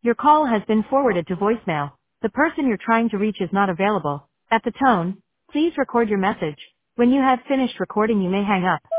Your call has been forwarded to voicemail. The person you're trying to reach is not available. At the tone, please record your message. When you have finished recording, you may hang up.